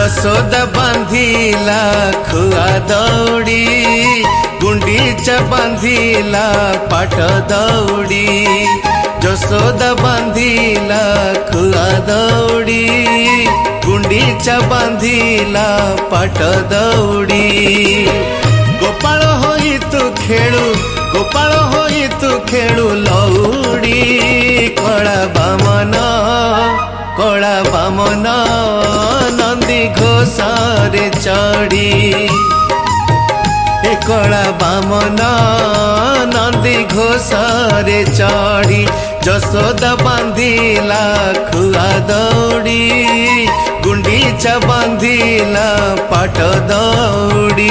ଯଶୋଦା ବାନ୍ଧିଲା ଖୁଆ ଦଉଡ଼ି, ଗୁଣ୍ଡିଚା ବାନ୍ଧିଲା ପାଟ ଦଉଡ଼ି। ଯଶୋଦା ବାନ୍ଧିଲା ଖୁଆ ଦଉଡ଼ି, ଗୁଣ୍ଡିଚା ବାନ୍ଧିଲା ପାଟ ଦଉଡ଼ି। ଗୋପାଳ ହୋଇ ତୁ ଖେଳୁ, ଗୋପାଳ ହୋଇ ତୁ ଖେଳୁ ଲଉଡ଼ି। କଳା ବାମନ, କଳା ବାମନ ନନ୍ଦୀ ଘୋଷରେ ଚଢ଼ି। କଳା ବାମନ ନନ୍ଦୀ ଘୋଷରେ ଚଢ଼ି। ଯଶୋଦା ବାନ୍ଧିଲା ଖୁଆ ଦଉଡ଼ି, ଗୁଣ୍ଡିଚା ବାନ୍ଧିଲା ପାଟ ଦଉଡ଼ି।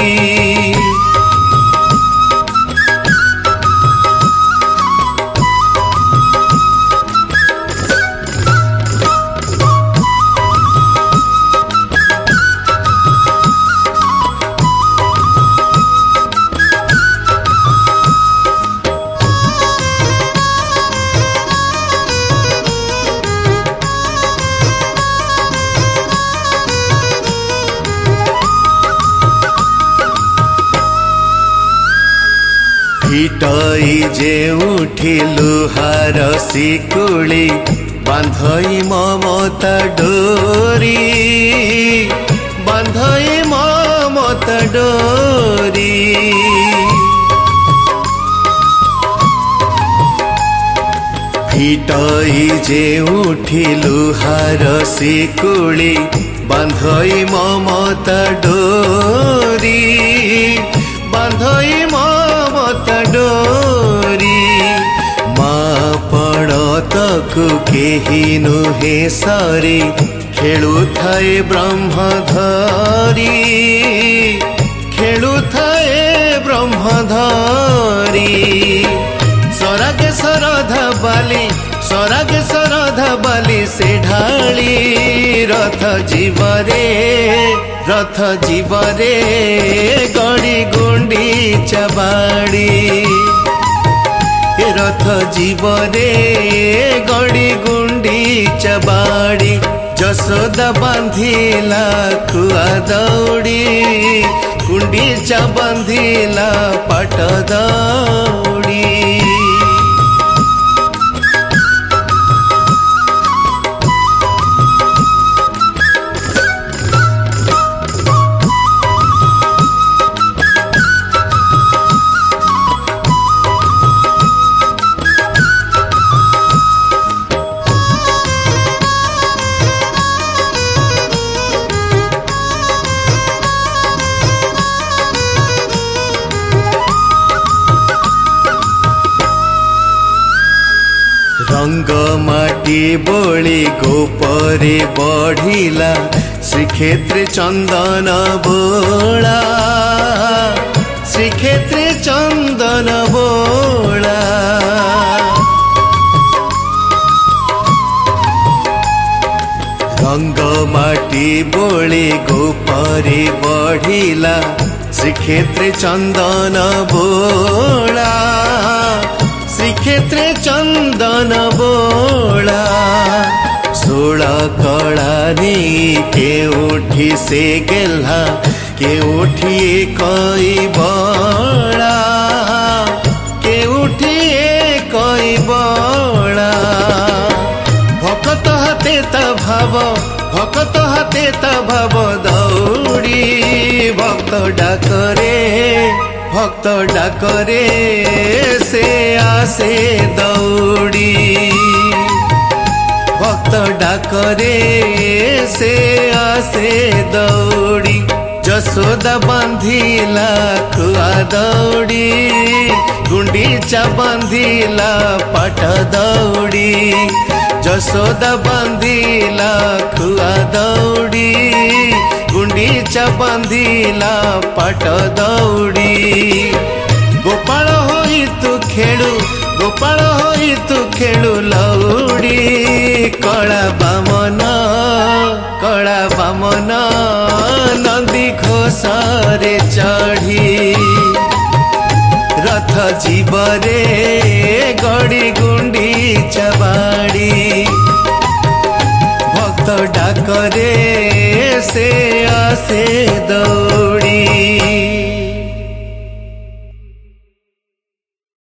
ଫିଟଇ ଯେଉଁଠି ଲୁହାର ଶିକୁଳି, ବାନ୍ଧଇ ମମତା ଡୋରି, ବାନ୍ଧଇ ମମତା ଡୋରି। ଫିଟଇ ଯେଉଁଠି ଲୁହାର ଶିକୁଳି, ବାନ୍ଧଇ ମମତା ଡୋରି, ବାନ୍ଧଇ ମମତା ଡୋରି। ମା ପଡ଼ତକୁ କେହି ନୁହେଁ ସରି, ଖେଳୁଥାଏ ବ୍ରହ୍ମ ଧରି, ଖେଳୁଥାଏ ବ୍ରହ୍ମ ଧରି। ସରାଗେ ଶରଧା ବାଲି, ସରାଗେ ଶରଧା ବାଲି ସେ ଢାଳି। ରଥ ଜୀବରେ, ରଥ ଜୀବରେ ଗଡ଼ି ଗୁଣ୍ଡିଚା ବାଡ଼ି। ରଥ ଜୀବରେ ଗଡ଼ି ଗୁଣ୍ଡିଚା ବାଡ଼ି। ଯଶୋଦା ବାନ୍ଧିଲା ଖୁଆ ଦଉଡ଼ି, ଗୁଣ୍ଡିଚା ବାନ୍ଧିଲା ପାଟ ଦଉଡ଼ି। रंग माटी बोली गोपरे बढ़िला, श्रीक्षेत्र चंदन बोला, श्रीक्षेत्र चंदन बोला। रंग माटी बोली गोपरे बढ़िला, श्रीक्षेत्र चंदन बोला, श्रीक्षेत्र चंदन बोला। 16 कलानी केउठी से गेल्हा, केउठी कई बड़ा, केउठी कई बड़ा। भक्त हाते ता भाव, भक्त हाते ता भाव दौड़ी। भक्त डाकरे, भक्त डाकरे से आसे दौड़ी। भक्त डाकरे से आसे दौड़ी। ଯଶୋଦା ବାନ୍ଧିଲା ଖୁଆ ଦଉଡ଼ି, ଗୁଣ୍ଡିଚା ବାନ୍ଧିଲା ପାଟ ଦଉଡ଼ି। ଯଶୋଦା ବାନ୍ଧିଲା ଖୁଆ ଦଉଡ଼ି, ଗୁଣ୍ଡିଚା ବାନ୍ଧିଲା ପାଟ ଦଉଡ଼ି। ଗୋପାଳ ହୋଇ ତୁ ଖେଳୁ, ଗୋପାଳ ହୋଇ ତୁ ଖେଳୁ ଲଉଡ଼ି। କଳା ବାମନ, କଳା ବାମନ ନନ୍ଦୀ ଘୋଷରେ ଚଢ଼ି। ରଥ ଜୀବରେ ଗଡ଼ି ଗୁଣ୍ଡିଚା ବାଡ଼ି। ଭକ୍ତ ଡାକରେ से आसे दौड़ी।